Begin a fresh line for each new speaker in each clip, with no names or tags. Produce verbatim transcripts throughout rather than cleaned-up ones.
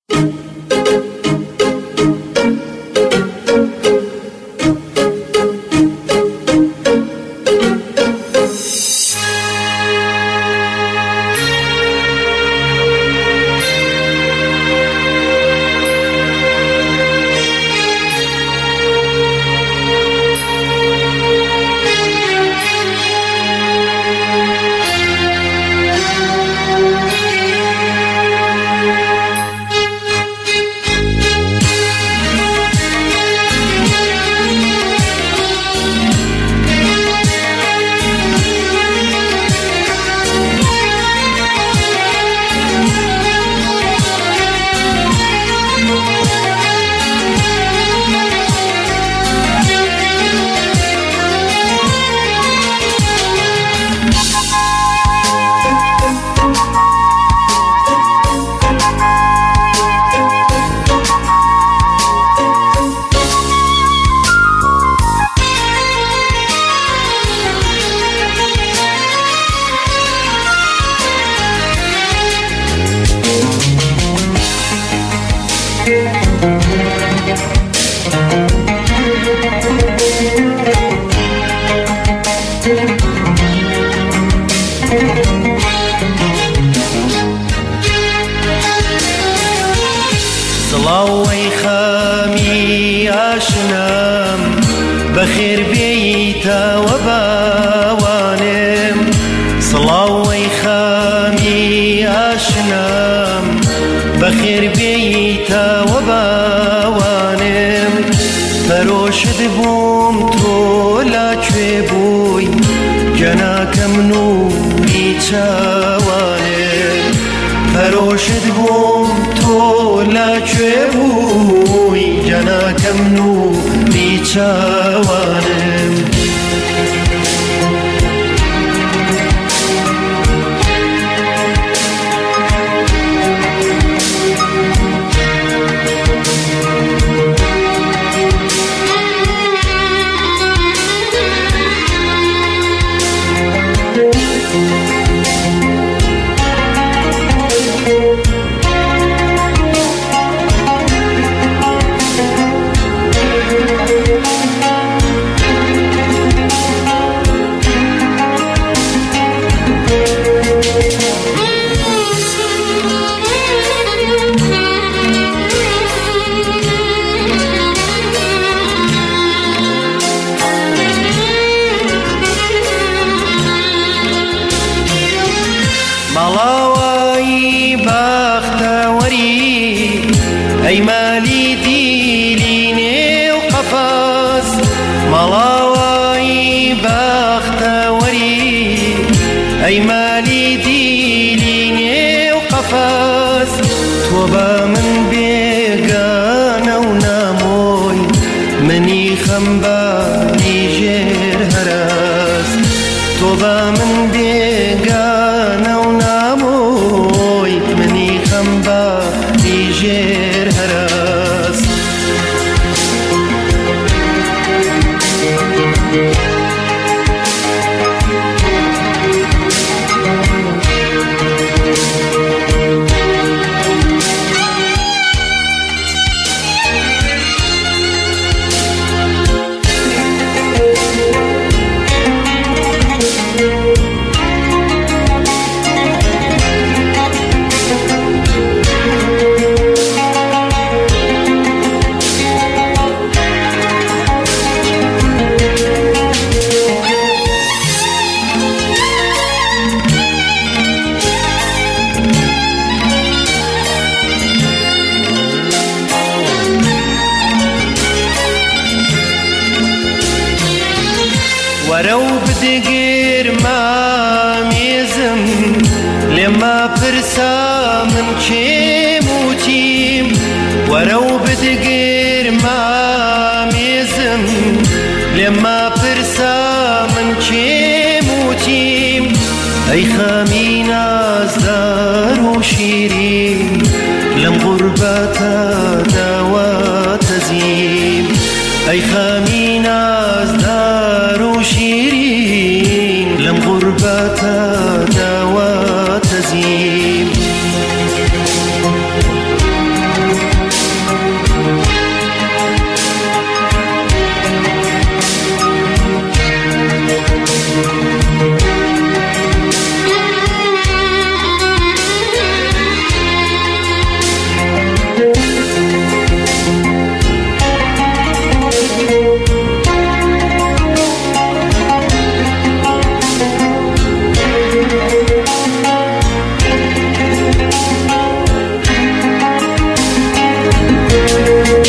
سڵاوی خەمی ئاشنام بەخێر بێیتەوە باوانم سڵاوی خەمی ئاشنام بەخێر بێیتەوە باوانم پەرۆشت بووم تۆ لاکوێ بووی جەناکەم نووری چاوانم پەرۆشت بووم تۆ لاکوێ بووی جەناکەم نووری چاوانم مەڵاوایی بەختەوەری ئەی مالی دیلی نێو قەفەس مەڵاوایی بەختەوەری ئەی مالی دیلی نێو قەفەس تۆ بە من بێگانە و نامۆی منی خەمباری ژێر هەرەس تۆ بە من بێگانە و نامۆی منی خەمباری ژێر هەرەس وەرە و بدەگێرمە مێزم لێمە پرسە من کێم وتیم وەرە و بدەگێرمە مێزم لێمە پرسە من کێم وتیم ئەی خەمی نازدار و شیرین لەم غوربەتە داواتە زیم ئەی خەمی نازدار و شیرین لەم غوربەتە داواتە زیم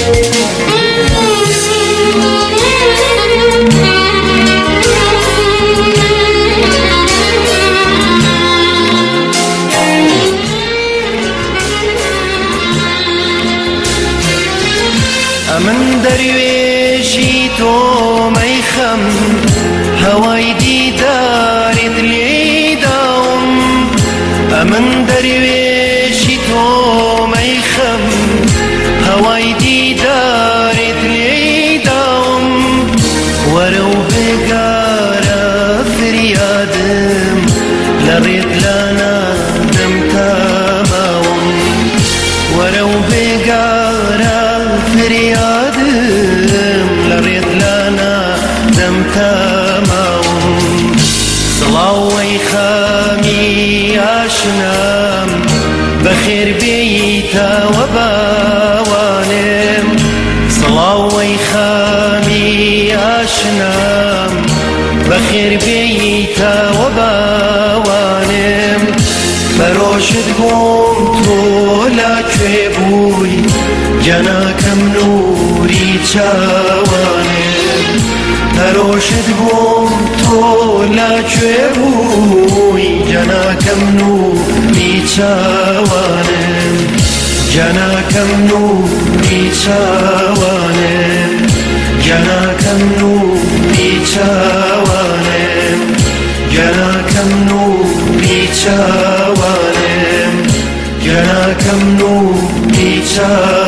من درويشي تو ميخم هواي ديداري دلي داوم من درويشي تو ميخم هواي ديداري دلي داوم ورو بقارة فريادم لريت لنا دم تماوم ورو بقارة فريادم لريت لنا دم تماوم صلاوي خامي اشنام بخير بيتا وباوانم صلاوي خامي اشنام بخير بيتا وباوانم فروشت قوم تولا كبوي جناكم نوري چاوانم فروشت قوم تولا كبوي جناكم نوري چاوانم جناكم نوري چاوانم جناكم نوري چاوانم جناكم نوري چاوانم جناكم نوري چاوانم